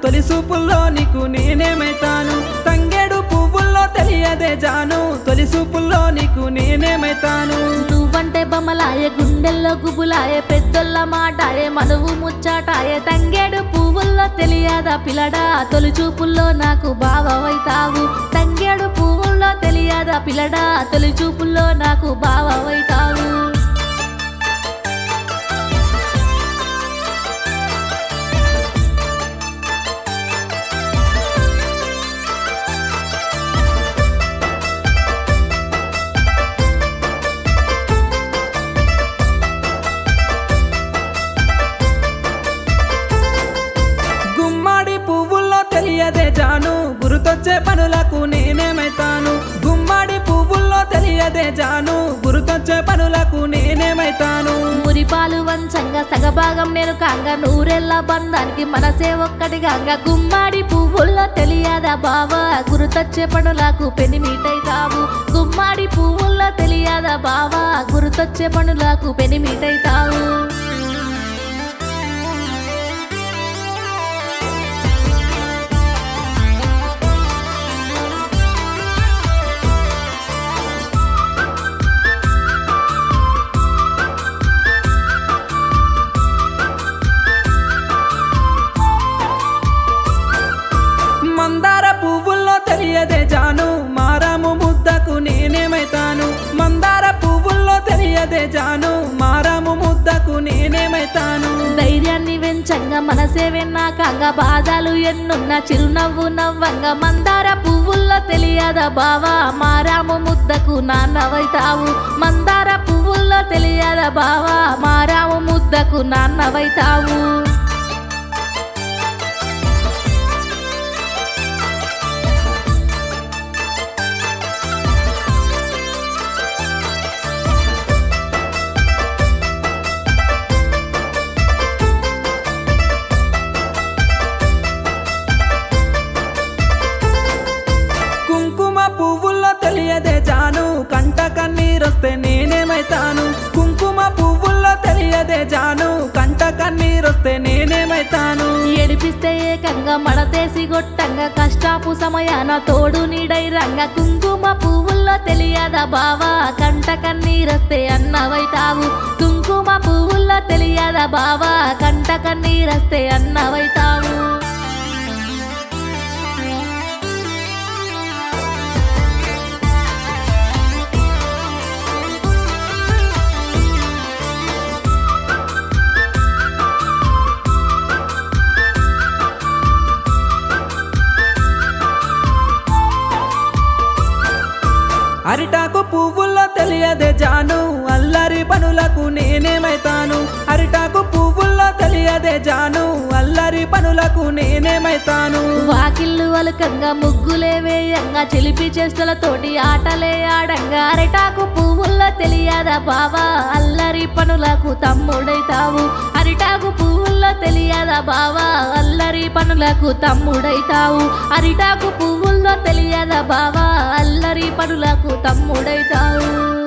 తొలి చూపుల్లో నీకు నేనేమైతాను తంగేడు పువ్వుల్లో తెలియదే జాను తొలి చూపుల్లో నీకు నేనేమైతాను నువ్వంటే బొమ్మలాయే గుండెల్లో గుబులాయే పెద్దోళ్ళ మాటాయే మనువు ముచ్చాటాయే తంగేడు పువ్వుల్లో తెలియదా పిల్లడా తొలి చూపుల్లో నాకు బావవైతావు తంగేడు పువ్వుల్లో తెలియదా పిల్లడా తొలి చూపుల్లో నాకు బావవైతావు గుమ్మడి పువ్వుల్లో తెలియదే జాను గుర్తొచ్చే పనులకు నేనేమైతాను గుమ్మడి పువ్వుల్లో తెలియదే జాను గుర్తొచ్చే పనులకు నేనేమైతాను మురిపాలు వంచంగా సగభాగం నేను కాంగా నూరెళ్ళ బంధానికి మనసే ఒక్కటిగాంగా గుమ్మడి పువ్వుల్లో తెలియదా బావా గుర్తొచ్చే పనులకు పెనిమిటైతావు గుమ్మడి పువ్వుల్లో తెలియదా బావా గుర్తొచ్చే పనులకు పెనిమిటైతావు మందార పువ్వుల్లో తెలియదే జాను మారాము ముద్దకు నేనేమైతాను మందార పువ్వుల్లో తెలియదే జాను మారాము ముద్దకు నేనేమైతాను ధైర్యాన్ని వెంచంగా మనసే వెన్నాకంగా బాధలు ఎన్నున్న చిరునవ్వు నవ్వంగా మందార పువ్వుల్లో తెలియదా బావా మారాము ముద్దకు నాన్నవైతావు మందార పువ్వుల్లో తెలియదా బావా మారాము ముద్దకు నాన్నవైతావు కుంకుమ పువ్వుల్లో తెలియదే జాను కంట కన్నీరొస్తే నేనేమైతాను కుంకుమ పువ్వుల్లో తెలియదే జాను కంట కన్నీరొస్తే నేనేమైతాను ఏడిపిస్తే ఏకంగా మడతేసి గొట్టంగా కష్టాపు సమయాన తోడు నీడై రంగ కుంకుమ పువ్వుల్లో తెలియదా బావా కంట కన్నీరొస్తే అన్నవైతావు కుంకుమ పువ్వుల్లో తెలియదా బావా కంట కన్నీరొస్తే అన్నవైతావు అరిటాకు పువ్వుల్లో తెలియదే జాను అల్లరి పనులకు నేనేమైతాను అరిటాకు పువ్వుల్లో తెలియదే జాను అల్లరి పనులకు నేనేమైతాను వాకిళ్ళు అలకంగా ముగ్గులే వేయంగా చిలిపి చేష్టలతోటి ఆటలే ఆడంగా అరిటాకు పువ్వుల్లో తెలియదా బావా అల్లరి పనులకు తమ్ముడైతావు అరిటాకు పువ్వుల్లో తెలియదా బావా అల్లరి పనులకు తమ్ముడైతావు అరిటాకు పువ్వుల్లో తెలియదా బావా అల్లరి పనులకు తమ్ముడైతావు